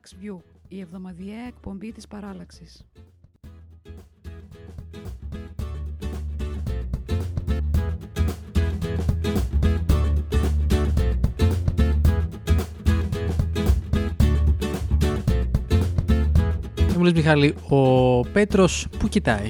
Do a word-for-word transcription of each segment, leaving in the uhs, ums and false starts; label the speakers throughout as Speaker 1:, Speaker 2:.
Speaker 1: Parallax View, η εβδομαδιαία εκπομπή της παράλλαξης.
Speaker 2: Μου λες, Μιχάλη, ο Πέτρος που κοιτάει?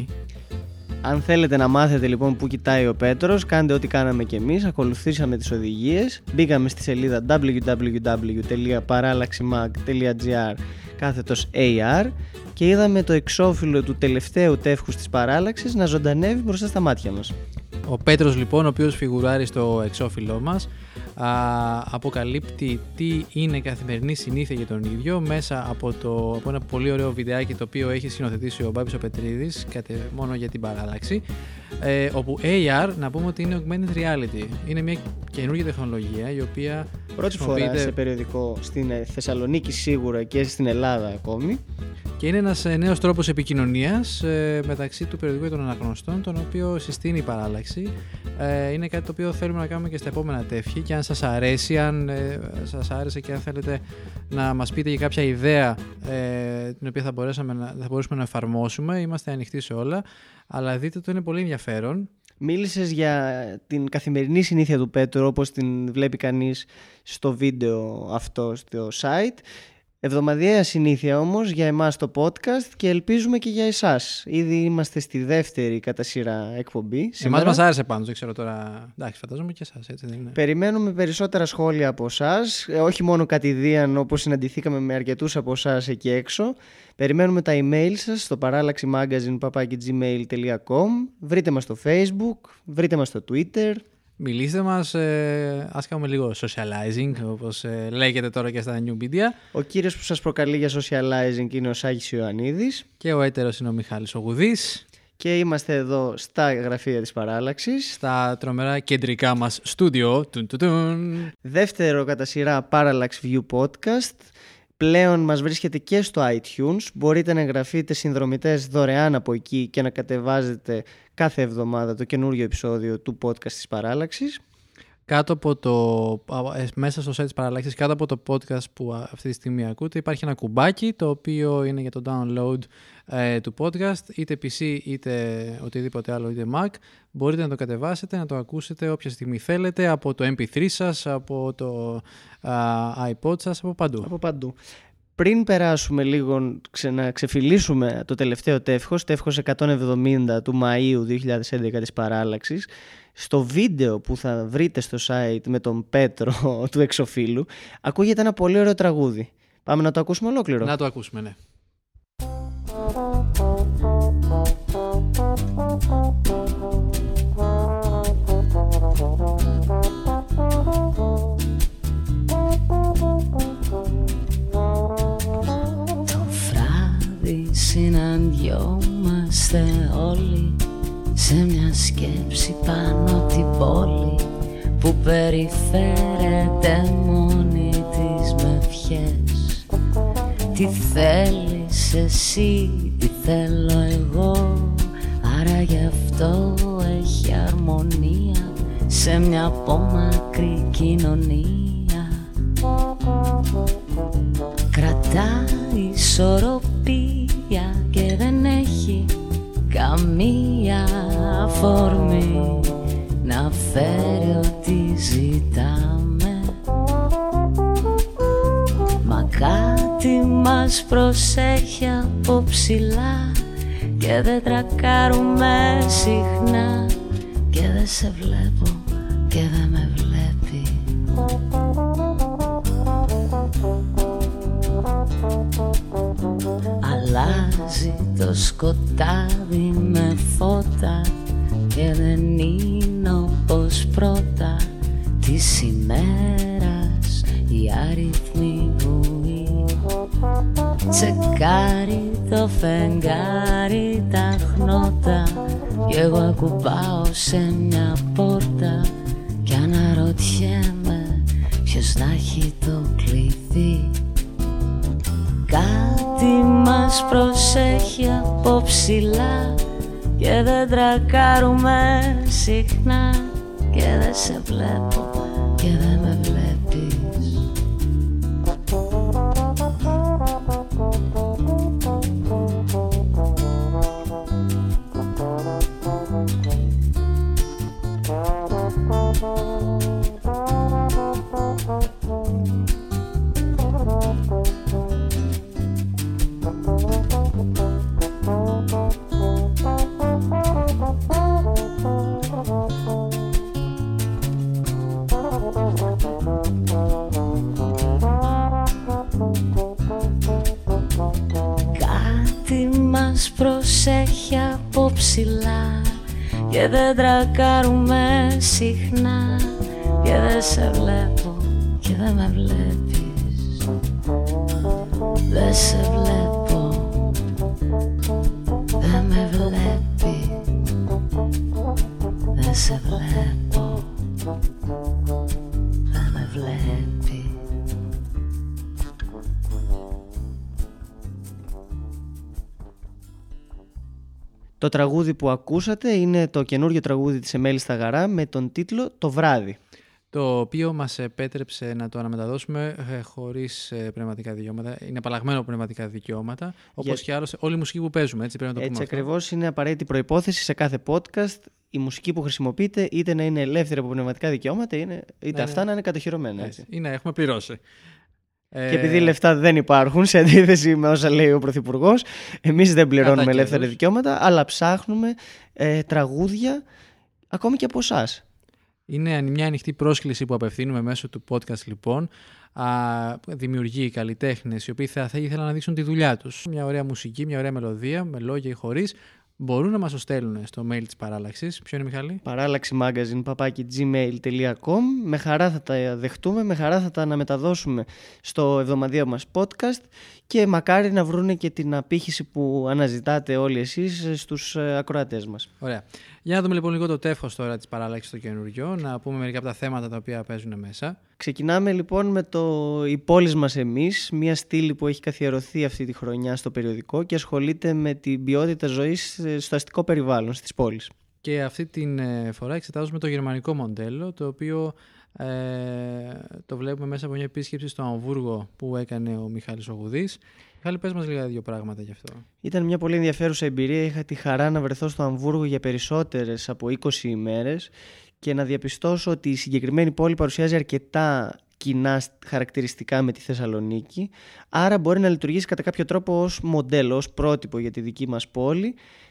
Speaker 3: Αν θέλετε να μάθετε λοιπόν που κοιτάει ο Πέτρος, κάντε ό,τι κάναμε και εμείς, ακολουθήσαμε τις οδηγίες, μπήκαμε στη σελίδα double-u double-u double-u τελεία parallaximag τελεία gr κάθετος έι αρ και είδαμε το εξώφυλλο του τελευταίου τεύχους της παράλλαξης να ζωντανεύει μπροστά στα μάτια μας.
Speaker 2: Ο Πέτρος λοιπόν, ο οποίος φιγουράρει στο εξώφυλλό μας, α, αποκαλύπτει τι είναι καθημερινή συνήθεια για τον ίδιο μέσα από, το, από ένα πολύ ωραίο βιντεάκι το οποίο έχει σκηνοθετήσει ο Μπάμπης ο Πετρίδης μόνο για την παράλλαξη, ε, όπου έι αρ, να πούμε ότι είναι augmented reality. Είναι μια καινούργια τεχνολογία η οποία
Speaker 3: πρώτη φορά σε περιοδικό στην Θεσσαλονίκη σίγουρα και στην Ελλάδα ακόμη.
Speaker 2: Και είναι ένας νέος τρόπος επικοινωνίας ε, μεταξύ του περιοδικού και των αναγνωστών, τον οποίο συστήνει η παράλλαξη. Ε, είναι κάτι το οποίο θέλουμε να κάνουμε και στα επόμενα τεύχη, και αν σας αρέσει, αν ε, σας άρεσε και αν θέλετε να μας πείτε για κάποια ιδέα ε, την οποία θα, μπορέσαμε να, θα μπορέσουμε να εφαρμόσουμε, είμαστε ανοιχτοί σε όλα, αλλά δείτε το, είναι πολύ ενδιαφέρον.
Speaker 3: Μίλησες για την καθημερινή συνήθεια του Πέτρου όπως την βλέπει κανείς στο βίντεο αυτό στο site. Εβδομαδιαία συνήθεια όμως για εμάς το podcast και ελπίζουμε και για εσάς. Ήδη είμαστε στη δεύτερη κατά σειρά εκπομπή.
Speaker 2: Εμάς μας άρεσε πάντως, δεν ξέρω τώρα. Εντάξει, φαντάζομαι και εσάς, έτσι δεν είναι?
Speaker 3: Περιμένουμε περισσότερα σχόλια από εσάς, όχι μόνο κατηδίαν όπως συναντηθήκαμε με αρκετούς από εσάς εκεί έξω. Περιμένουμε τα email σας στο parallaximagazine παπάκι τζι μέιλ τελεία κομ. Βρείτε μας στο Facebook, βρείτε μας στο Twitter.
Speaker 2: Μιλήστε μας, ε, ας κάνουμε λίγο socializing, όπως ε, λέγεται τώρα και στα new media.
Speaker 3: Ο κύριος που σας προκαλεί για socializing είναι ο Σάκης Ιωαννίδης.
Speaker 2: Και ο έτερος είναι ο Μιχάλης ο Γουδής.
Speaker 3: Και είμαστε εδώ στα γραφεία της παράλλαξης,
Speaker 2: στα τρομερά κεντρικά μας στούντιο.
Speaker 3: Δεύτερο κατά σειρά Parallax View Podcast. Πλέον μας βρίσκεται και στο iTunes. Μπορείτε να εγγραφείτε συνδρομητές δωρεάν από εκεί και να κατεβάζετε κάθε εβδομάδα το καινούριο επεισόδιο του podcast της παράλλαξης.
Speaker 2: Κάτω από το, μέσα στο site της παράλλαξης, κάτω από το podcast που αυτή τη στιγμή ακούτε, υπάρχει ένα κουμπάκι το οποίο είναι για το download ε, του podcast, είτε πι σι είτε οτιδήποτε άλλο, είτε Mac. Μπορείτε να το κατεβάσετε, να το ακούσετε όποια στιγμή θέλετε, από το εμ πι θρι σας, από το uh, iPod σας, από παντού.
Speaker 3: Από παντού. Πριν περάσουμε λίγο να ξεφυλίσουμε το τελευταίο τεύχος, τεύχος εκατόν εβδομήντα του Μαΐου δύο χιλιάδες έντεκα της παράλλαξης, στο βίντεο που θα βρείτε στο site με τον Πέτρο του εξωφύλου, ακούγεται ένα πολύ ωραίο τραγούδι. Πάμε να το ακούσουμε ολόκληρο.
Speaker 2: Να το ακούσουμε, ναι.
Speaker 4: Το βράδυ συναντιόμαστε όλοι σε μια σκέψη πάνω από την πόλη που περιφέρεται μόνη της με ευχές. Τι θέλεις εσύ, τι θέλω εγώ, άρα γι' αυτό έχει αρμονία σε μια απόμακρη κοινωνία. Κρατάει ισορροπία και δεν έχει καμία αφορμή να φέρει ό,τι ζητάμε. Μα κάτι μας προσέχει από ψηλά και δεν τρακάρουμε συχνά, και δεν σε βλέπω και δεν με βλέπει. Αλλάζει το σκοτάδι με φώτα και δεν είναι όπως πρώτα της ημέρας οι αριθμοί βουή. Τσεκάρει το φεγγάρι τα χνότα κι εγώ ακουμπάω σε μια πόρτα κι αναρωτιέμαι ποιος να έχει το κλειδί. Κάτι μας προσέχει από ψηλά και δεν τρακάρουμε συχνά, και δεν σε βλέπω και δεν με βλέπεις. ψηλά και δεν τρακάρουμε συχνά και δεν σε βλέπω και δεν με βλέπεις. Δεν σε βλέπω, δεν με βλέπεις. Δεν σε βλέπω, δεν με βλέπεις.
Speaker 3: Το τραγούδι που ακούσατε είναι το καινούριο τραγούδι της Εμέλης Σταγαρά με τον τίτλο «Το βράδυ».
Speaker 2: Το οποίο μας επέτρεψε να το αναμεταδώσουμε ε, χωρίς ε, πνευματικά δικαιώματα. Είναι απαλλαγμένο από πνευματικά δικαιώματα, όπως και άλλως όλη η μουσική που παίζουμε. Έτσι, πρέπει να το
Speaker 3: έτσι
Speaker 2: πούμε
Speaker 3: ακριβώς
Speaker 2: αυτό.
Speaker 3: Είναι απαραίτητη προϋπόθεση σε κάθε podcast η μουσική που χρησιμοποιείτε είτε να είναι ελεύθερη από πνευματικά δικαιώματα είτε ναι, αυτά ναι. να είναι κατοχυρωμένα. Έτσι.
Speaker 2: Έτσι. Ή να έχουμε πληρώσει.
Speaker 3: Και επειδή λεφτά δεν υπάρχουν, σε αντίθεση με όσα λέει ο Πρωθυπουργός, εμείς δεν πληρώνουμε ελεύθερα δικαιώματα, αλλά ψάχνουμε ε, τραγούδια ακόμη και από εσάς.
Speaker 2: Είναι μια ανοιχτή πρόσκληση που απευθύνουμε μέσω του podcast, λοιπόν. Α, δημιουργοί, καλλιτέχνες, οι οποίοι θα, θα ήθελαν να δείξουν τη δουλειά τους. Μια ωραία μουσική, μια ωραία μελωδία, με λόγια ή χωρίς. Μπορούν να μας το στέλνουν στο mail της Παράλλαξης. Ποιο είναι, Μιχάλη?
Speaker 3: παράλλαξη magazine παπάκι gmail τελεία com. Με χαρά θα τα δεχτούμε, με χαρά θα τα αναμεταδώσουμε στο εβδομαδιαίο μας podcast και μακάρι να βρούνε και την απήχηση που αναζητάτε όλοι εσείς στους ακροατές μας.
Speaker 2: Ωραία. Για να δούμε λοιπόν λίγο το τεύχος τώρα της Παράλλαξης στο καινούριο, να πούμε μερικά από τα θέματα τα οποία παίζουν μέσα.
Speaker 3: Ξεκινάμε λοιπόν με το «Η πόλη μας εμείς», μια στήλη που έχει καθιερωθεί αυτή τη χρονιά στο περιοδικό και ασχολείται με την ποιότητα ζωής στο αστικό περιβάλλον στις πόλεις.
Speaker 2: Και αυτή την φορά εξετάζουμε το γερμανικό μοντέλο, το οποίο ε, το βλέπουμε μέσα από μια επίσκεψη στο Αμβούργο που έκανε ο Μιχάλης Ογουδής. Μιχάλη, πες μας λίγα δύο πράγματα γι' αυτό.
Speaker 3: Ήταν μια πολύ ενδιαφέρουσα εμπειρία. Είχα τη χαρά να βρεθώ στο Αμβούργο για περισσότερες από είκοσι ημέρες και να διαπιστώσω ότι η συγκεκριμένη πόλη παρουσιάζει αρκετά κοινά χαρακτηριστικά με τη Θεσσαλονίκη, άρα μπορεί να λειτουργήσει κατά κάποιο τρόπο ως μοντέλο, ως πρότυπο για τη δική μας πόλη.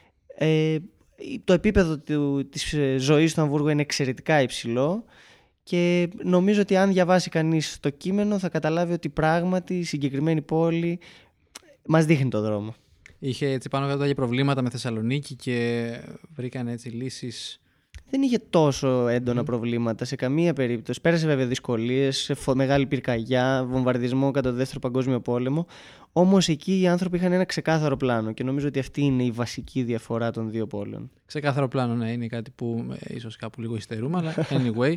Speaker 3: Ε, το επίπεδο του, της ζωής στο Αμβούργο είναι εξαιρετικά υψηλό και νομίζω ότι αν διαβάσει κανείς το κείμενο θα καταλάβει ότι πράγματι η συγκεκριμένη πόλη μας δείχνει το δρόμο.
Speaker 2: Είχε έτσι πάνω κάτω για προβλήματα με Θεσσαλονίκη και βρήκαν έτσι λύσεις.
Speaker 3: Δεν είχε τόσο έντονα mm. προβλήματα σε καμία περίπτωση. Πέρασε βέβαια δυσκολίες, μεγάλη πυρκαγιά, βομβαρδισμό κατά το Δεύτερο Παγκόσμιο Πόλεμο. Όμως εκεί οι άνθρωποι είχαν ένα ξεκάθαρο πλάνο και νομίζω ότι αυτή είναι η βασική διαφορά των δύο πόλεων.
Speaker 2: Ξεκάθαρο πλάνο, ναι, είναι κάτι που ε, ίσως κάπου λίγο υστερούμε, αλλά anyway.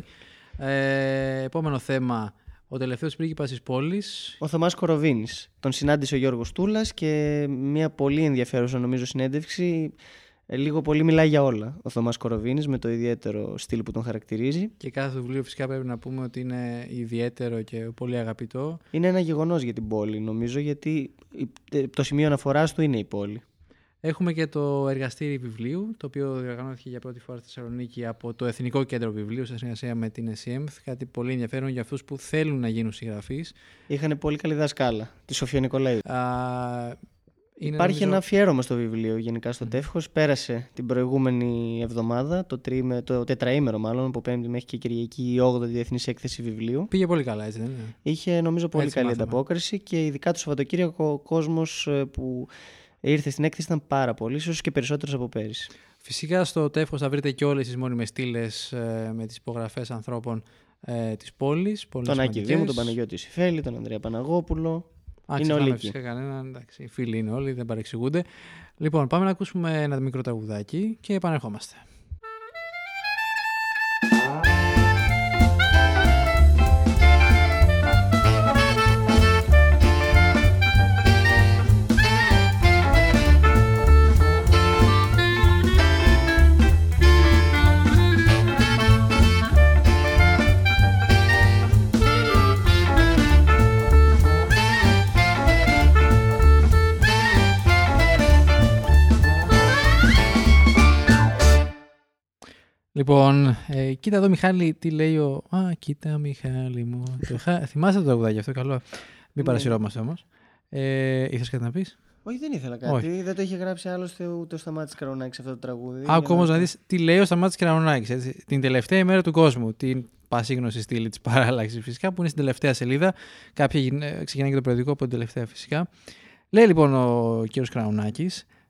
Speaker 2: Ε, επόμενο θέμα. Ο τελευταίος πρίγκιπας της πόλης.
Speaker 3: Ο Θωμάς Κοροβίνης. Τον συνάντησε ο Γιώργος Τούλας και μια πολύ ενδιαφέρουσα νομίζω συνέντευξη. Λίγο πολύ μιλάει για όλα ο Θωμάς Κοροβίνης με το ιδιαίτερο στυλ που τον χαρακτηρίζει.
Speaker 2: Και κάθε το βιβλίο φυσικά πρέπει να πούμε ότι είναι ιδιαίτερο και πολύ αγαπητό.
Speaker 3: Είναι ένα γεγονός για την πόλη νομίζω, γιατί το σημείο αναφοράς του είναι η πόλη.
Speaker 2: Έχουμε και το εργαστήρι βιβλίου, το οποίο διοργανώθηκε για πρώτη φορά στη Θεσσαλονίκη από το Εθνικό Κέντρο Βιβλίου σε συνεργασία με την ΕΣΥΕΜΘ. Κάτι πολύ ενδιαφέρον για αυτούς που θέλουν να γίνουν συγγραφείς.
Speaker 3: Είχαν πολύ καλή δασκάλα, τη Σοφία Νικολαίδου.
Speaker 2: Α,
Speaker 3: είναι Υπάρχει νομίζω... ένα αφιέρωμα στο βιβλίο γενικά στο mm. τεύχος. Πέρασε την προηγούμενη εβδομάδα, το, τριήμε, το τετραήμερο μάλλον, από Πέμπτη μέχρι και Κυριακή, η όγδοη Διεθνής Έκθεση Βιβλίου.
Speaker 2: Πήγε πολύ καλά, έτσι δεν είναι?
Speaker 3: Είχε νομίζω πολύ έτσι καλή μάθαμε. ανταπόκριση και ειδικά το Σαββατοκύριακο ο κόσμος που ήρθε στην έκθεση ήταν πάρα πολύ, ίσως και περισσότερος από πέρυσι. Φυσικά
Speaker 2: στο τεύχος θα βρείτε και όλες τις μόνιμες στήλες ε, με τις υπογραφές ανθρώπων ε, της πόλης.
Speaker 3: Τον Άκη Δήμου, τον Παναγιώτη Σιφέλη, τον Ανδρέα Παναγόπουλο.
Speaker 2: Α, είναι όλοι εκεί. Φυσικά κανέναν, εντάξει, φίλοι είναι όλοι, δεν παρεξηγούνται. Λοιπόν, πάμε να ακούσουμε ένα μικρό τραγουδάκι και επανερχόμαστε. Λοιπόν, ε, κοίτα εδώ Μιχάλη, τι λέει ο... Α, κοίτα Μιχάλη μου. το χα... Θυμάστε το τραγουδάκι αυτό, καλό. Μην παρασυρώμαστε όμως. Ε, ήθελες κάτι να πεις?
Speaker 3: Όχι, δεν ήθελα κάτι. Όχι. Δεν το είχε γράψει άλλωστε ούτε ο Σταμάτης Καραωνάκης αυτό το τραγούδι.
Speaker 2: Άκου όμως να δεις τι λέει ο Σταμάτης Καραωνάκης. Έτσι. Την τελευταία ημέρα του κόσμου. Την πασίγνωση στήλη της Παράλλαξης φυσικά, που είναι στην τελευταία σελίδα. Κάποια ξεκινάει και το περιοδικό από την τελευταία φυσικά. Λέει λοιπόν ο κύριος Καραωνάκης: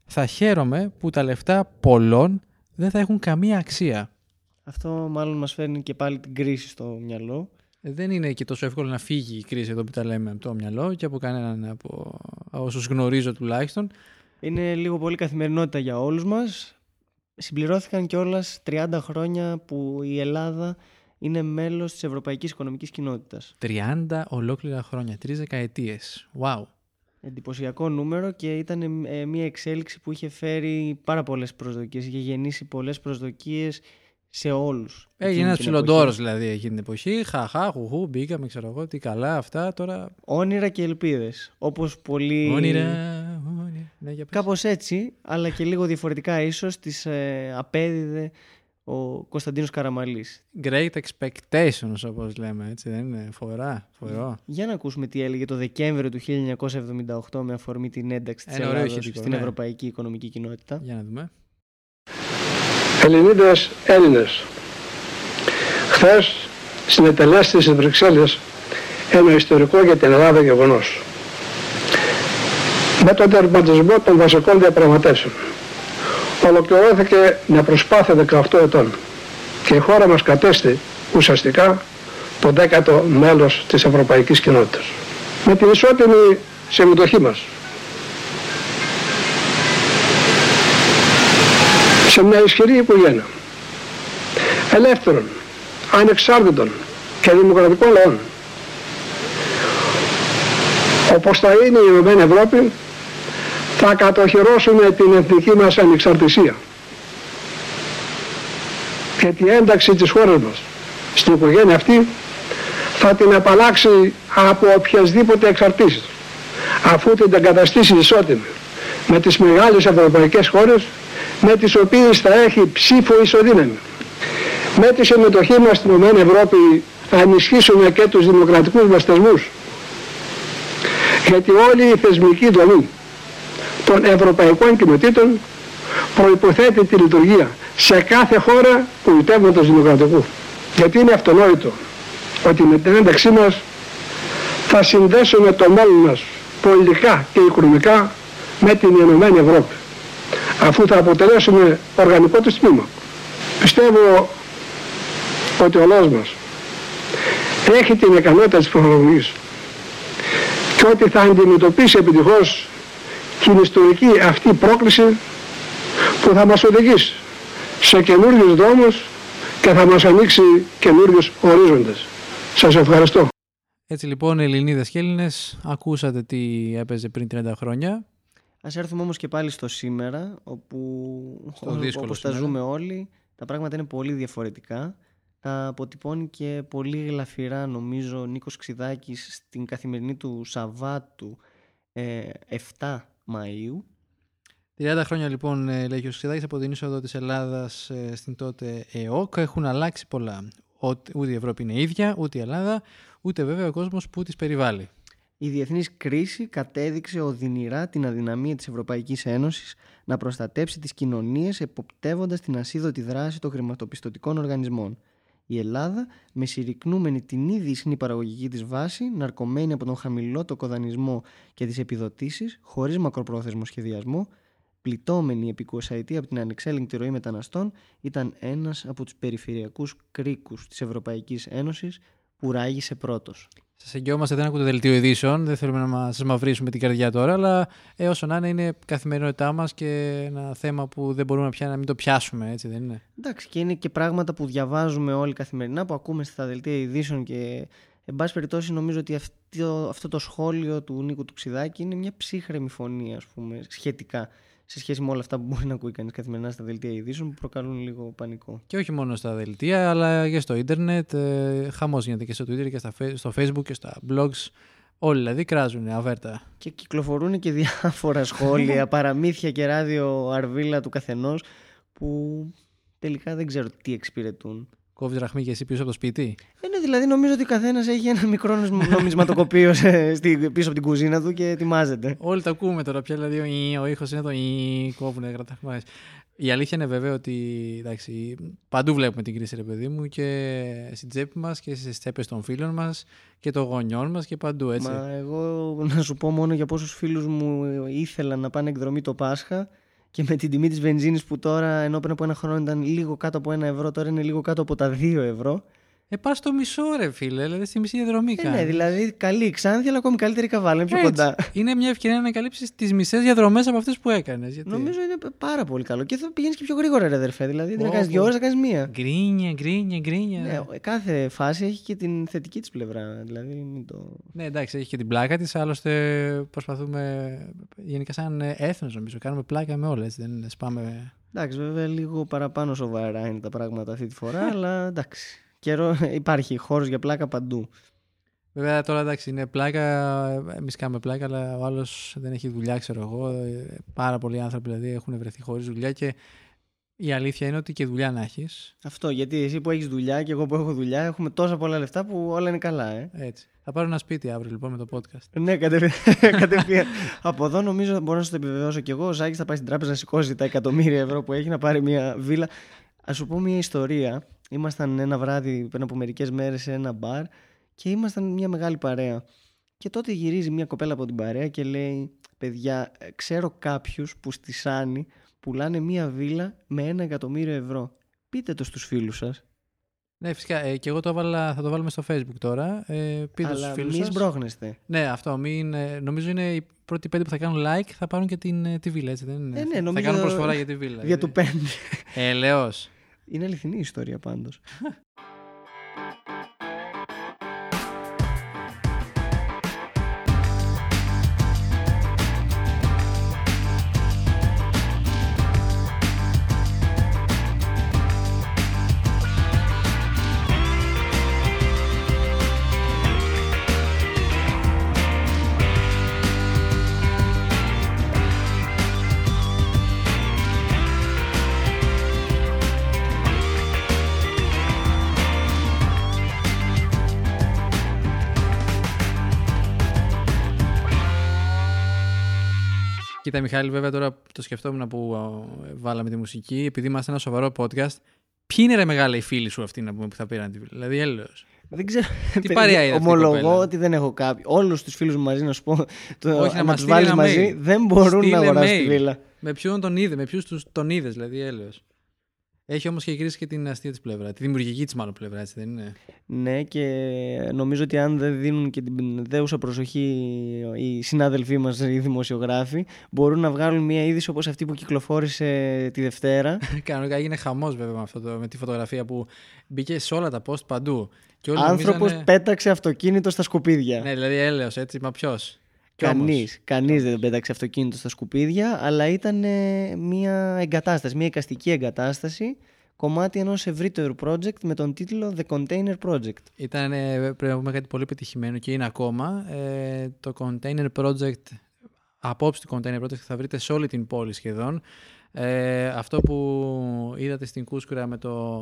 Speaker 2: θα χαίρομαι που τα λεφτά πολλών δεν θα έχουν καμία αξία.
Speaker 3: Αυτό μάλλον μας φέρνει και πάλι την κρίση στο μυαλό.
Speaker 2: Δεν είναι και τόσο εύκολο να φύγει η κρίση εδώ που τα λέμε από το μυαλό και από κανέναν από όσους γνωρίζω τουλάχιστον.
Speaker 3: Είναι λίγο πολύ καθημερινότητα για όλους μας. Συμπληρώθηκαν κιόλας τριάντα χρόνια που η Ελλάδα είναι μέλος της Ευρωπαϊκής Οικονομικής Κοινότητας.
Speaker 2: τριάντα ολόκληρα χρόνια, τρεις δεκαετίες. Wow.
Speaker 3: Εντυπωσιακό νούμερο και ήταν ε, μια εξέλιξη που είχε φέρει πάρα πολλές προσδοκίες. Είχε γεννήσει πολλές προσδοκίες σε όλους.
Speaker 2: Έγινε ένας ψιλοντόρος δηλαδή εκείνη την εποχή. Χαχά, χουχού, μπήκαμε, ξέρω εγώ, τι καλά αυτά τώρα.
Speaker 3: Όνειρα και ελπίδες. Όπως πολλοί.
Speaker 2: Όνειρα, όνειρα. Ναι, για πες.
Speaker 3: Κάπως έτσι, αλλά και λίγο διαφορετικά ίσως, τις ε, απέδιδε ο Κωνσταντίνος Καραμαλής.
Speaker 2: Great expectations, όπως λέμε, έτσι δεν είναι? Φορά, φορώ.
Speaker 3: Για να ακούσουμε τι έλεγε το Δεκέμβριο του χίλια εννιακόσια εβδομήντα οκτώ με αφορμή την ένταξη της
Speaker 2: Ένα ωραίο
Speaker 3: Ελλάδος
Speaker 2: ηχητικό,
Speaker 3: στην
Speaker 2: ναι.
Speaker 3: Ευρωπαϊκή Οικονομική Κοινότητα.
Speaker 2: Για να δούμε.
Speaker 5: Ελληνίδες, Έλληνες. Χθες συνετελέστη στις Βρυξέλλες ένα ιστορικό για την Ελλάδα γεγονός. Με τον τερματισμό των βασικών διαπραγματεύσεων ολοκληρώθηκε μια προσπάθεια δεκαοκτώ ετών και η χώρα μας κατέστη ουσιαστικά το δέκατο μέλος της Ευρωπαϊκής Κοινότητας. Με την ισότιμη συμμετοχή μας σε μια ισχυρή οικογένεια ελεύθερων, ανεξάρτητων και δημοκρατικών λαών, όπως θα είναι η Ενωμένη Ευρώπη, θα κατοχυρώσουμε την εθνική μας ανεξαρτησία και την ένταξη της χώρας μας στην οικογένεια αυτή θα την απαλλάξει από οποιασδήποτε εξαρτήσεις, αφού την εγκαταστήσει ισότιμη με τις μεγάλες ευρωπαϊκές χώρες με τις οποίες θα έχει ψήφο ισοδύναμη. Με τη συμμετοχή μας στην Ενωμένη Ευρώπη θα ενισχύσουμε και τους δημοκρατικούς μας θεσμούς, γιατί όλη η θεσμική δομή των ευρωπαϊκών κοινοτήτων προϋποθέτει τη λειτουργία σε κάθε χώρα πολιτεύματος δημοκρατικού. Γιατί είναι αυτονόητο ότι με την ένταξή μας θα συνδέσουμε το μέλλον μας πολιτικά και οικονομικά με την Ενωμένη Ευρώπη, αφού θα αποτελέσουμε οργανικό του τμήμα. Πιστεύω ότι ο λαός μας έχει την ικανότητα της προσαρμογής και ότι θα αντιμετωπίσει επιτυχώς την ιστορική αυτή πρόκληση που θα μας οδηγήσει σε καινούριους δρόμους και θα μας ανοίξει καινούριους ορίζοντες. Σας ευχαριστώ.
Speaker 2: Έτσι λοιπόν, Ελληνίδες και Έλληνες, ακούσατε τι έπαιζε πριν τριάντα χρόνια.
Speaker 3: Ας έρθουμε όμως και πάλι στο σήμερα, όπου όπως τα ζούμε όλοι, τα πράγματα είναι πολύ διαφορετικά. Τα αποτυπώνει και πολύ γλαφυρά, νομίζω, ο Νίκος Ξιδάκης στην καθημερινή του Σαββάτου ε, επτά Μαΐου.
Speaker 2: τριάντα χρόνια λοιπόν, λέει ο Ξιδάκης, από την είσοδο της Ελλάδας ε, στην τότε ΕΟΚ έχουν αλλάξει πολλά. Ούτε η Ευρώπη είναι ίδια, ούτε η Ελλάδα, ούτε βέβαια ο κόσμος που τις περιβάλλει.
Speaker 3: Η διεθνής κρίση κατέδειξε οδυνηρά την αδυναμία της Ευρωπαϊκής Ένωσης να προστατέψει τις κοινωνίες εποπτεύοντας την ασίδωτη δράση των χρηματοπιστωτικών οργανισμών. Η Ελλάδα, με συρρυκνούμενη την ήδη ισχνή παραγωγική της βάση, ναρκωμένη από τον χαμηλό τοκοδανισμό και τις επιδοτήσεις, χωρίς μακροπρόθεσμο σχεδιασμό, πληττόμενη επί εικοσαετία από την ανεξέλεγκτη ροή μεταναστών, ήταν ένας από τους περιφερειακούς κρίκους της Ευρωπαϊκής Ένωσης που ράγισε πρώτος.
Speaker 2: Σας εγγυόμαστε, δεν ακούτε δελτίο ειδήσεων, δεν θέλουμε να σας μαυρίσουμε την καρδιά τώρα, αλλά ε, όσο να είναι, είναι καθημερινότητά μας και ένα θέμα που δεν μπορούμε πια να μην το πιάσουμε, έτσι δεν είναι?
Speaker 3: Εντάξει, και είναι και πράγματα που διαβάζουμε όλοι καθημερινά, που ακούμε στα δελτία ειδήσεων και εν πάση περιπτώσει νομίζω ότι αυτό, αυτό το σχόλιο του Νίκου του Ξιδάκη είναι μια ψύχρεμη φωνή, ας πούμε, σχετικά, σε σχέση με όλα αυτά που μπορεί να ακούει κανείς καθημερινά στα δελτία ειδήσεων που προκαλούν λίγο πανικό.
Speaker 2: Και όχι μόνο στα δελτία, αλλά και στο ίντερνετ. Ε, χαμός γίνεται και στο Twitter και στα, στο Facebook και στα blogs. Όλοι δηλαδή κράζουν αβέρτα. Και
Speaker 3: κυκλοφορούν και διάφορα σχόλια, παραμύθια και ράδιο αρβίλα του καθενός που τελικά δεν ξέρω τι εξυπηρετούν.
Speaker 2: Κόβεις ραχμή και εσύ πίσω από το σπίτι.
Speaker 3: Είναι δηλαδή, νομίζω ότι ο καθένας έχει ένα μικρό νομισματοκοπείο πίσω από την κουζίνα του και ετοιμάζεται.
Speaker 2: Όλοι τα ακούμε τώρα πια, δηλαδή ο ήχος είναι το ή, κόβουνε γραταχμές. Η αλήθεια είναι βέβαια ότι εντάξει, παντού βλέπουμε την κρίση, ρε παιδί μου, και στην τσέπη μας και στις τσέπες των φίλων μας και των γονιών μας και παντού, έτσι.
Speaker 3: Μα εγώ να σου πω μόνο για πόσους φίλους μου ήθελαν να πάνε εκδρομή το Πάσχα Και με την τιμή της βενζίνης που τώρα, ενώ πριν από ένα χρόνο ήταν λίγο κάτω από ένα ευρώ, τώρα είναι λίγο κάτω από τα δύο ευρώ.
Speaker 2: Ε, πας στο μισό, ρε φίλε, δηλαδή στη μισή διαδρομή
Speaker 3: Ε,
Speaker 2: κάνει.
Speaker 3: ναι, δηλαδή καλή η Ξάνθη, αλλά ακόμη καλύτερη η Καβάλα, είναι πιο
Speaker 2: Έτσι.
Speaker 3: κοντά.
Speaker 2: Είναι μια ευκαιρία να καλύψεις τις μισές διαδρομές από αυτές που έκανες. Γιατί...
Speaker 3: Νομίζω είναι πάρα πολύ καλό. Και θα πηγαίνεις και πιο γρήγορα, ρε αδερφέ. Δηλαδή, δεν
Speaker 2: Ω,
Speaker 3: να κάνεις δύο
Speaker 2: ω.
Speaker 3: ώρες, να κάνεις μία.
Speaker 2: Γκρίνια, γκρίνια, γκρίνια.
Speaker 3: Ναι, κάθε φάση έχει και την θετική της πλευρά. Δηλαδή, μην το...
Speaker 2: Ναι, εντάξει, έχει και την πλάκα της. Άλλωστε, προσπαθούμε γενικά σαν έθνος, νομίζω. Κάνουμε πλάκα με όλα, έτσι. Δεν σπάμε.
Speaker 3: Εντάξει, βέβαια, λίγο παραπάνω σοβαρά είναι τα πράγματα αυτή τη φορά, αλλά εντάξει. Καιρό, υπάρχει χώρος για πλάκα παντού.
Speaker 2: Βέβαια, τώρα εντάξει, είναι πλάκα. Εμείς κάνουμε πλάκα, αλλά ο άλλος δεν έχει δουλειά, ξέρω εγώ. Πάρα πολλοί άνθρωποι δηλαδή έχουν βρεθεί χωρίς δουλειά και η αλήθεια είναι ότι και δουλειά να έχεις.
Speaker 3: Αυτό, γιατί εσύ που έχεις δουλειά και εγώ που έχω δουλειά έχουμε τόσα πολλά λεφτά που όλα είναι καλά, ε.
Speaker 2: Έτσι. Θα πάρω ένα σπίτι αύριο λοιπόν με το podcast.
Speaker 3: Ναι, κατευθείαν. κατευθείαν. Από εδώ νομίζω μπορώ να σου το επιβεβαιώσω κι εγώ. Ο Ζάκης θα πάει στην τράπεζα να σηκώσει τα εκατομμύρια ευρώ που έχει να πάρει μια βίλα. Ας σου πω μια ιστορία. Ήμασταν ένα βράδυ πριν από μερικές μέρες σε ένα μπαρ και ήμασταν μια μεγάλη παρέα. Και τότε γυρίζει μια κοπέλα από την παρέα και λέει: παιδιά, ξέρω κάποιους που στη Σάνη πουλάνε μια βίλα με ένα εκατομμύριο ευρώ. Πείτε το στους φίλους σας.
Speaker 2: Ναι, φυσικά. Ε, και εγώ το έβαλα, θα το βάλουμε στο Facebook τώρα. Ε, πείτε στους
Speaker 3: Αλλά
Speaker 2: φίλους
Speaker 3: μη
Speaker 2: σας.
Speaker 3: σμπρώχνεστε.
Speaker 2: Ναι, αυτό. Μην, ε, νομίζω είναι οι πρώτοι πέντε που θα κάνουν like θα πάρουν και την, ε, τη βίλα, έτσι δεν είναι.
Speaker 3: Ε, ναι,
Speaker 2: θα
Speaker 3: νομίζω
Speaker 2: κάνουν προσφορά για τη βίλα.
Speaker 3: Για του πέντε.
Speaker 2: Ε, Ελεός.
Speaker 3: Είναι αληθινή η ιστορία πάντως.
Speaker 2: Κοίτα, Μιχάλη, βέβαια τώρα το σκεφτόμουν που ε, βάλαμε τη μουσική, επειδή είμαστε ένα σοβαρό podcast. Ποιοι είναι ρε μεγάλα οι φίλοι σου αυτοί να πούμε, που θα πήραν τη βίλα? Δηλαδή, έλεος.
Speaker 3: Δεν ξέρω.
Speaker 2: Τι παρέα είναι αυτή η
Speaker 3: Ομολογώ
Speaker 2: κοπέλα?
Speaker 3: ότι δεν έχω κάποιο. Όλους τους φίλους μου μαζί να σου πω. Το,
Speaker 2: Όχι, να
Speaker 3: να
Speaker 2: μας
Speaker 3: τους
Speaker 2: στείλει
Speaker 3: βάλεις
Speaker 2: ένα
Speaker 3: μαζί
Speaker 2: mail.
Speaker 3: δεν μπορούν
Speaker 2: Στείλε
Speaker 3: να αγοράσουν
Speaker 2: mail.
Speaker 3: τη βίλα.
Speaker 2: Με ποιον τον είδε, με ποιους τους τον είδες, δηλαδή, έλεος. Έχει όμως και κρίση και την αστεία της πλευρά, τη δημιουργική της μάλλον πλευρά, έτσι δεν είναι?
Speaker 3: Ναι, και νομίζω ότι αν δεν δίνουν και την δέουσα προσοχή οι συνάδελφοί μας, οι δημοσιογράφοι, μπορούν να βγάλουν μια είδηση όπως αυτή που κυκλοφόρησε τη Δευτέρα.
Speaker 2: Κανονικά έγινε χαμός βέβαια με, αυτό το, με τη φωτογραφία που μπήκε σε όλα τα post παντού. Και όλοι
Speaker 3: Άνθρωπος
Speaker 2: νομίζανε...
Speaker 3: πέταξε αυτοκίνητο στα σκουπίδια.
Speaker 2: Ναι, δηλαδή έλεος, έτσι, μα ποιος? Κι
Speaker 3: Κανείς,
Speaker 2: όμως.
Speaker 3: κανείς δεν πέταξε αυτοκίνητο στα σκουπίδια, αλλά ήταν ε, μια εγκατάσταση, μια εικαστική εγκατάσταση, κομμάτι ενός ευρύτερου project με τον τίτλο The Container Project.
Speaker 2: Ήταν ε, πρέπει να πούμε κάτι πολύ πετυχημένο και είναι ακόμα. Ε, το Container Project, απόψη του Container Project θα βρείτε σε όλη την πόλη σχεδόν. Ε, αυτό που είδατε στην Κούσκουρα με το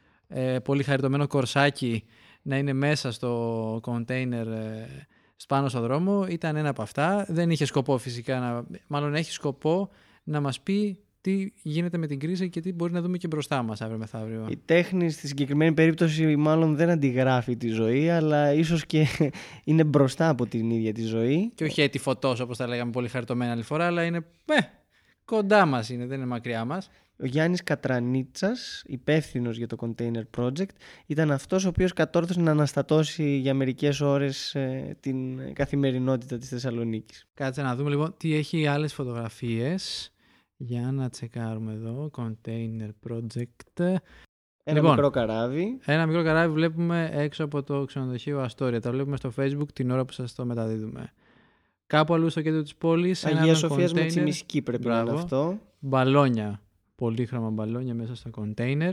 Speaker 2: ε, πολύ χαριτωμένο κορσάκι να είναι μέσα στο container ε, πάνω στο δρόμο ήταν ένα από αυτά. Δεν είχε σκοπό φυσικά, να, μάλλον έχει σκοπό να μας πει τι γίνεται με την κρίση και τι μπορεί να δούμε και μπροστά μας αύριο μεθαύριο.
Speaker 3: Η τέχνη στη συγκεκριμένη περίπτωση μάλλον δεν αντιγράφει τη ζωή, αλλά ίσως και είναι μπροστά από την ίδια τη ζωή.
Speaker 2: Και όχι έτη φωτός όπως τα λέγαμε πολύ χαριτωμένα άλλη φορά, αλλά είναι ε, κοντά μας είναι, δεν είναι μακριά μας.
Speaker 3: Ο Γιάννης Κατρανίτσας, υπεύθυνος για το Container Project, ήταν αυτός ο οποίος κατόρθωσε να αναστατώσει για μερικές ώρες ε, την καθημερινότητα της Θεσσαλονίκης.
Speaker 2: Κάτσε να δούμε λοιπόν τι έχει άλλες φωτογραφίες. Για να τσεκάρουμε εδώ. Container Project.
Speaker 3: Ένα
Speaker 2: Λοιπόν,
Speaker 3: μικρό καράβι.
Speaker 2: Ένα μικρό καράβι βλέπουμε έξω από το ξενοδοχείο Αστόρια. Τα βλέπουμε στο Facebook την ώρα που σας το μεταδίδουμε. Κάπου αλλού στο κέντρο της πόλης.
Speaker 3: Αγία Σοφίας με Τσιμισκή πρέπει να είναι αυτό.
Speaker 2: Μπαλόνια. Πολύχρωμα μπαλόνια μέσα στο container.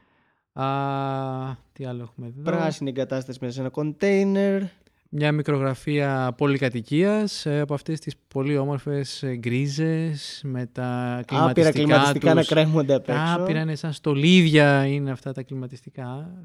Speaker 2: Α, τι άλλο έχουμε εδώ.
Speaker 3: Πράσινη εγκατάσταση μέσα σε ένα container.
Speaker 2: Μια μικρογραφία πολυκατοικίας ε, από αυτές τις πολύ όμορφες ε, γκρίζες με τα κλιματιστικά
Speaker 3: Άπειρα κλιματιστικά
Speaker 2: τους.
Speaker 3: να κρέμονται απ' έξω.
Speaker 2: Άπειρα είναι σαν στολίδια είναι αυτά τα κλιματιστικά.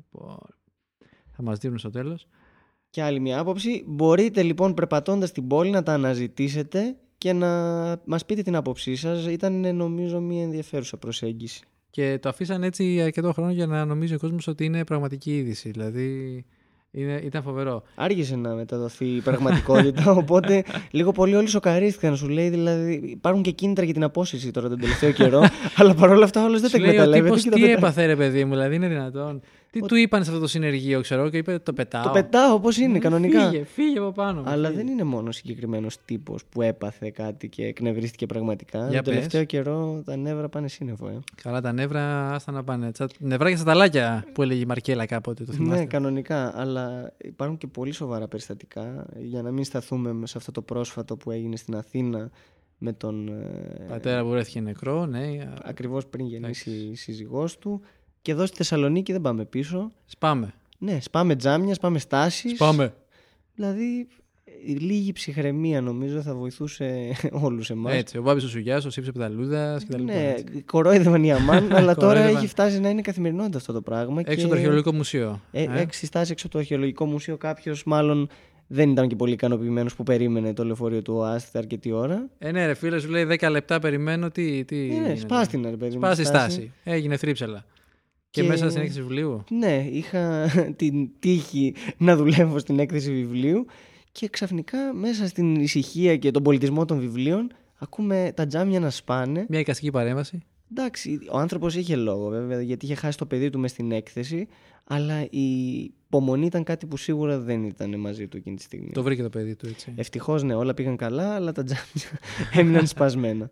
Speaker 2: Θα μας δίνουν στο τέλος.
Speaker 3: Και άλλη μια άποψη. Μπορείτε λοιπόν περπατώντας την πόλη να τα αναζητήσετε και να μας πείτε την άποψή σας. Ήταν νομίζω μια ενδιαφέρουσα προσέγγιση.
Speaker 2: Και το αφήσαν έτσι αρκετό χρόνο για να νομίζει ο κόσμος ότι είναι πραγματική είδηση. Δηλαδή Είναι, ήταν φοβερό.
Speaker 3: Άργησε να μεταδοθεί η πραγματικότητα, οπότε λίγο πολύ όλοι σοκαρίστηκαν. Σου λέει δηλαδή υπάρχουν και κίνητρα για την απόσυρση τώρα τον τελευταίο καιρό, αλλά παρόλα αυτά όλος δεν τα εκμεταλλεύεται.
Speaker 2: Τι πετά... έπαθε, ρε παιδί μου, δηλαδή είναι δυνατόν. Τι ο... του είπαν σε αυτό το συνεργείο, ξέρω, και είπε το πετάω.
Speaker 3: Το πετάω όπως είναι,
Speaker 2: ε,
Speaker 3: κανονικά.
Speaker 2: Φύγε, φύγε από πάνω.
Speaker 3: Αλλά
Speaker 2: φύγε.
Speaker 3: δεν είναι μόνο συγκεκριμένος τύπος που έπαθε κάτι και εκνευρίστηκε πραγματικά.
Speaker 2: Για
Speaker 3: το τελευταίο καιρό τα νεύρα πάνε σύννεφο. Ε.
Speaker 2: Καλά, τα νεύρα άστα να πάνε. Τσα... Νευρά και σταλάκια που έλεγε η Μαρκέλα κάποτε. Το θυμάστε.
Speaker 3: Ναι, κανονικά. Αλλά υπάρχουν και πολύ σοβαρά περιστατικά. Για να μην σταθούμε σε αυτό το πρόσφατο που έγινε στην Αθήνα με τον
Speaker 2: πατέρα που βρέθηκε νεκρό, ναι.
Speaker 3: Ακριβώς πριν γεννήσει η σύζυγός του. Και εδώ στη Θεσσαλονίκη δεν πάμε πίσω.
Speaker 2: Σπάμε.
Speaker 3: Ναι, σπάμε τζάμια, σπάμε στάσεις.
Speaker 2: Σπάμε.
Speaker 3: Δηλαδή, λίγη ψυχραιμία νομίζω θα βοηθούσε όλους εμάς.
Speaker 2: Έτσι, ο Μπάμπης ο Σουγιάς, ο Σύψε Πεταλούδας κτλ.
Speaker 3: Ναι, κορόιδευαν οι αμάν, αλλά τώρα έχει φτάσει να είναι καθημερινότητα αυτό το πράγμα.
Speaker 2: Έξω
Speaker 3: και...
Speaker 2: από το αρχαιολογικό μουσείο.
Speaker 3: Ε, ε? Έξι στάσεις έξω από το αρχαιολογικό μουσείο. Κάποιος μάλλον δεν ήταν και πολύ ικανοποιημένος που περίμενε το λεωφορείο του ΟΑΣΤ αρκετή ώρα.
Speaker 2: Ε, ναι, ρε φίλε, σου λέει δέκα λεπτά περιμένω. Τι. τι
Speaker 3: ε, ναι, σπάστηνα, ρε παιδί μου.
Speaker 2: Σπάστη στάση. Έγινε θρύψελα. Και, και μέσα στην έκθεση βιβλίου.
Speaker 3: Ναι, είχα την τύχη να δουλεύω στην έκθεση βιβλίου και ξαφνικά μέσα στην ησυχία και τον πολιτισμό των βιβλίων ακούμε τα τζάμια να σπάνε.
Speaker 2: Μια εικαστική παρέμβαση.
Speaker 3: Εντάξει, ο άνθρωπος είχε λόγο βέβαια, γιατί είχε χάσει το παιδί του μες στην έκθεση, αλλά η υπομονή ήταν κάτι που σίγουρα δεν ήταν μαζί του εκείνη τη στιγμή.
Speaker 2: Το βρήκε το παιδί του, έτσι.
Speaker 3: Ευτυχώς, ναι, όλα πήγαν καλά, αλλά τα τζάμια έμειναν σπασμένα.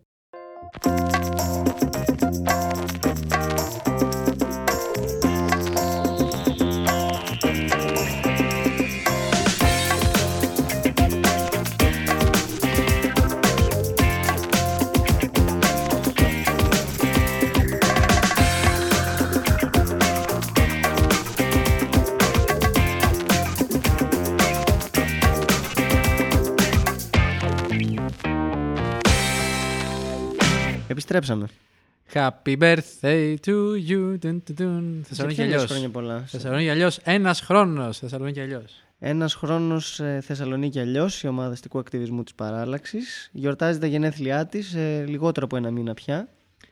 Speaker 3: Επιστρέψαμε.
Speaker 2: Happy birthday to you. Dun, dun, dun. Θεσσαλονίκη αλλιώς.
Speaker 3: Χρόνια πολλά.
Speaker 2: Θεσσαλονίκη αλλιώς. Ένας χρόνος. Θεσσαλονίκη αλλιώς.
Speaker 3: Ένας χρόνος ε, Θεσσαλονίκη αλλιώς, η ομάδα αστικού ακτιβισμού της Παράλλαξης. Γιορτάζει τα γενέθλιά της ε, λιγότερο από ένα μήνα πια.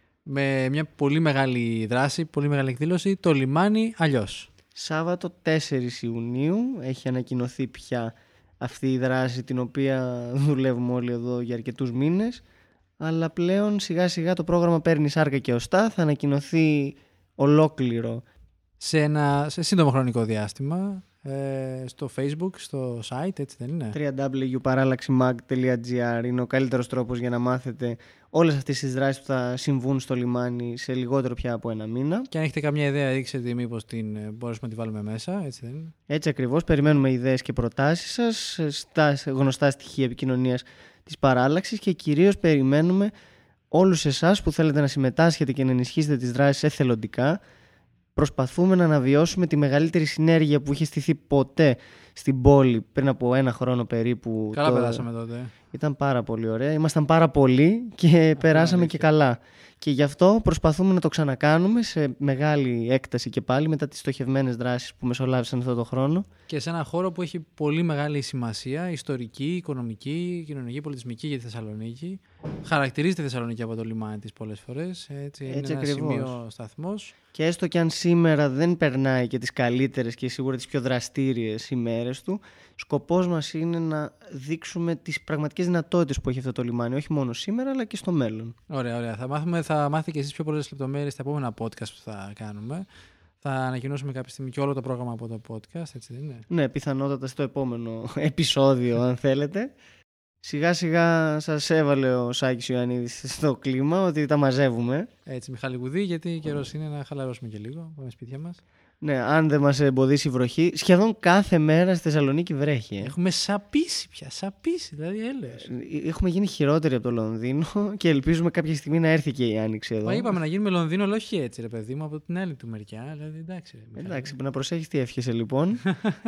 Speaker 2: Με μια πολύ μεγάλη δράση, πολύ μεγάλη εκδήλωση, το λιμάνι αλλιώς.
Speaker 3: Σάββατο τέσσερις Ιουνίου έχει ανακοινωθεί πια αυτή η δράση, την οποία δουλεύουμε όλοι εδώ για αρκετούς μήνες. Αλλά πλέον σιγά σιγά το πρόγραμμα παίρνει σάρκα και οστά, θα ανακοινωθεί ολόκληρο.
Speaker 2: Σε ένα σε σύντομο χρονικό διάστημα, ε, στο Facebook, στο site, έτσι δεν είναι?
Speaker 3: double-u double-u double-u τελεία παράλλαξιμag τελεία τζι άρ είναι ο καλύτερος τρόπος για να μάθετε όλες αυτές τις δράσεις που θα συμβούν στο λιμάνι σε λιγότερο πια από ένα μήνα.
Speaker 2: Και αν έχετε καμιά ιδέα, δείξτε μήπως την μπορέσουμε να τη βάλουμε μέσα, έτσι δεν είναι?
Speaker 3: Έτσι ακριβώς, περιμένουμε ιδέες και προτάσεις σας στα γνωστά στοιχεία επικοινωνίας της Παράλλαξης και κυρίως περιμένουμε όλους εσάς που θέλετε να συμμετάσχετε και να ενισχύσετε τις δράσεις εθελοντικά. Προσπαθούμε να αναβιώσουμε τη μεγαλύτερη συνέργεια που είχε στηθεί ποτέ στην πόλη πριν από ένα χρόνο περίπου.
Speaker 2: Καλά
Speaker 3: το...
Speaker 2: περάσαμε τότε.
Speaker 3: Ήταν πάρα πολύ ωραία. Ήμασταν πάρα πολλοί και αυτό περάσαμε και καλά. Και γι' αυτό προσπαθούμε να το ξανακάνουμε σε μεγάλη έκταση και πάλι μετά τις στοχευμένες δράσεις που μεσολάβησαν αυτό το χρόνο.
Speaker 2: Και σε ένα χώρο που έχει πολύ μεγάλη σημασία, ιστορική, οικονομική, κοινωνική, πολιτισμική για τη Θεσσαλονίκη. Χαρακτηρίζεται η Θεσσαλονίκη από το λιμάνι της πολλές φορές. Έτσι,
Speaker 3: Έτσι
Speaker 2: είναι ένα σημείο σταθμός.
Speaker 3: Και έστω και αν σήμερα δεν περνάει και τις καλύτερες και σίγουρα τις πιο δραστήριες ημέρες του, σκοπός μας είναι να δείξουμε τις πραγματικές δυνατότητες που έχει αυτό το λιμάνι, όχι μόνο σήμερα αλλά και στο μέλλον.
Speaker 2: Ωραία, ωραία. Θα, μάθουμε, θα μάθετε και εσείς πιο πολλές λεπτομέρειες στα επόμενα podcast που θα κάνουμε. Θα ανακοινώσουμε κάποια στιγμή και όλο το πρόγραμμα από το podcast, έτσι δεν είναι?
Speaker 3: Ναι, πιθανότατα στο επόμενο επεισόδιο, αν θέλετε. Σιγά σιγά σας έβαλε ο Σάκης Ιωαννίδης στο κλίμα ότι τα μαζεύουμε.
Speaker 2: Έτσι, Μιχάλη Γουδή, γιατί καιρός είναι να χαλαρώσουμε και λίγο. Πάμε σπίτια μας.
Speaker 3: Ναι, αν δεν μας εμποδίσει η βροχή, σχεδόν κάθε μέρα στη Θεσσαλονίκη βρέχει. Ε.
Speaker 2: Έχουμε σαπίσει πια, σαπίσει, δηλαδή έλεος.
Speaker 3: Έχουμε γίνει χειρότεροι από το Λονδίνο και ελπίζουμε κάποια στιγμή να έρθει και η άνοιξη εδώ.
Speaker 2: Μα είπαμε να γίνουμε Λονδίνο, αλλά όχι έτσι, ρε παιδί μου, από την άλλη του μεριά. Δηλαδή, εντάξει, ρε,
Speaker 3: εντάξει, να προσέχεις τι εύχεσαι λοιπόν.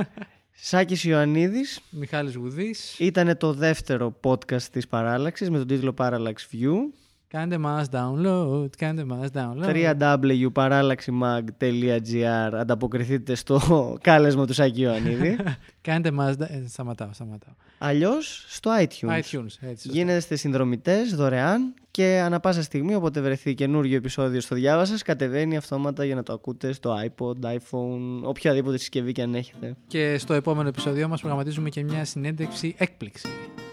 Speaker 3: Σάκης Ιωαννίδης,
Speaker 2: Μιχάλης Γουδής.
Speaker 3: Ήτανε το δεύτερο podcast της Παράλλαξης με τον τίτλο Parallax View.
Speaker 2: Κάντε μας download, κάντε μας download.
Speaker 3: double-u double-u double-u παράλλαξη μαγ τελεία τζι άρ. Ανταποκριθείτε στο κάλεσμα του Σάκη Ιωαννίδη.
Speaker 2: Κάντε μας... Ε, σταματάω, σταματάω.
Speaker 3: Αλλιώς στο iTunes.
Speaker 2: iTunes, έτσι.
Speaker 3: Γίνεστε συνδρομητές δωρεάν και ανά πάσα στιγμή, όποτε βρεθεί καινούργιο επεισόδιο στο διάβα σας, κατεβαίνει αυτόματα για να το ακούτε στο iPod, iPhone, οποιαδήποτε συσκευή και αν έχετε.
Speaker 2: Και στο επόμενο επεισόδιο μας προγραμματίζουμε και μια συνέντευξη έκπληξη.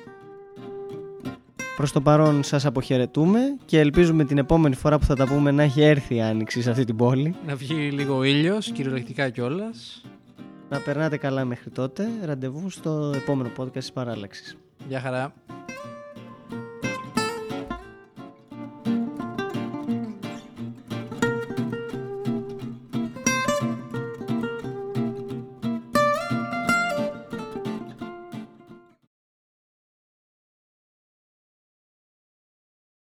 Speaker 3: Προς το παρόν σας αποχαιρετούμε και ελπίζουμε την επόμενη φορά που θα τα πούμε να έχει έρθει η άνοιξη σε αυτή την πόλη.
Speaker 2: Να βγει λίγο ήλιος, κυριολεκτικά κιόλας.
Speaker 3: Να περνάτε καλά μέχρι τότε. Ραντεβού στο επόμενο podcast της Παράλλαξης.
Speaker 2: Γεια χαρά.